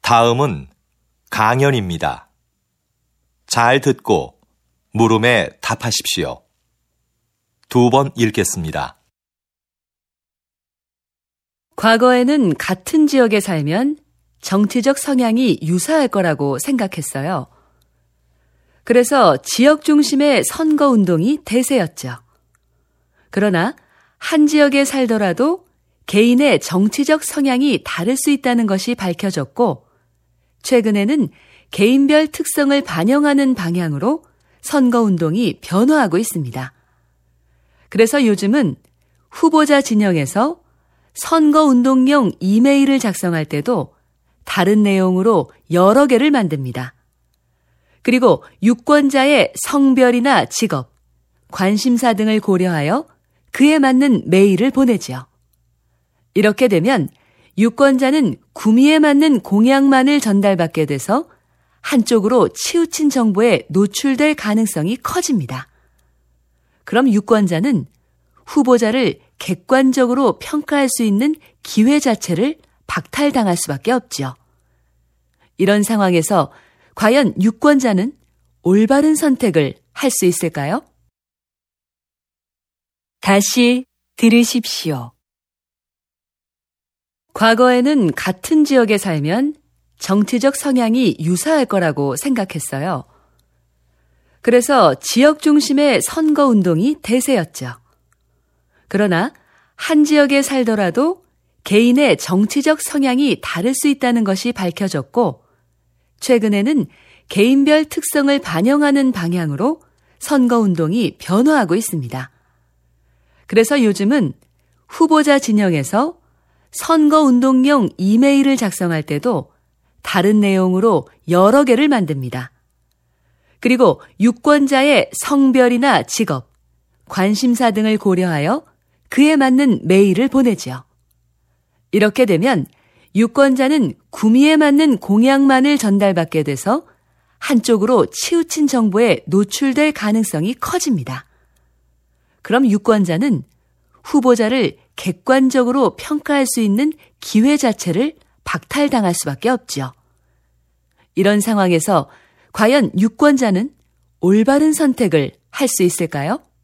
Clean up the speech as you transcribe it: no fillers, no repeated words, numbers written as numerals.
다음은 강연입니다. 잘 듣고 물음에 답하십시오. 2번 읽겠습니다. 과거에는 같은 지역에 살면 정치적 성향이 유사할 거라고 생각했어요. 그래서 지역 중심의 선거운동이 대세였죠. 그러나 한 지역에 살더라도 개인의 정치적 성향이 다를 수 있다는 것이 밝혀졌고, 최근에는 개인별 특성을 반영하는 방향으로 선거운동이 변화하고 있습니다. 그래서 요즘은 후보자 진영에서 선거운동용 이메일을 작성할 때도 다른 내용으로 여러 개를 만듭니다. 그리고 유권자의 성별이나 직업, 관심사 등을 고려하여 그에 맞는 메일을 보내지요. 이렇게 되면 유권자는 구미에 맞는 공약만을 전달받게 돼서 한쪽으로 치우친 정보에 노출될 가능성이 커집니다. 그럼 유권자는 후보자를 객관적으로 평가할 수 있는 기회 자체를 박탈당할 수밖에 없죠. 이런 상황에서 과연 유권자는 올바른 선택을 할 수 있을까요? 다시 들으십시오. 과거에는 같은 지역에 살면 정치적 성향이 유사할 거라고 생각했어요. 그래서 지역 중심의 선거운동이 대세였죠. 그러나 한 지역에 살더라도 개인의 정치적 성향이 다를 수 있다는 것이 밝혀졌고, 최근에는 개인별 특성을 반영하는 방향으로 선거운동이 변화하고 있습니다. 그래서 요즘은 후보자 진영에서 선거운동용 이메일을 작성할 때도 다른 내용으로 여러 개를 만듭니다. 그리고 유권자의 성별이나 직업, 관심사 등을 고려하여 그에 맞는 메일을 보내지요. 이렇게 되면 유권자는 구미에 맞는 공약만을 전달받게 돼서 한쪽으로 치우친 정보에 노출될 가능성이 커집니다. 그럼 유권자는 후보자를 객관적으로 평가할 수 있는 기회 자체를 박탈당할 수밖에 없죠. 이런 상황에서 과연 유권자는 올바른 선택을 할 수 있을까요?